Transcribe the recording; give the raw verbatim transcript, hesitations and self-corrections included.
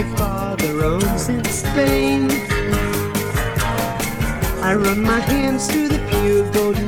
my father owns in Spain. I run my hands through the pure gold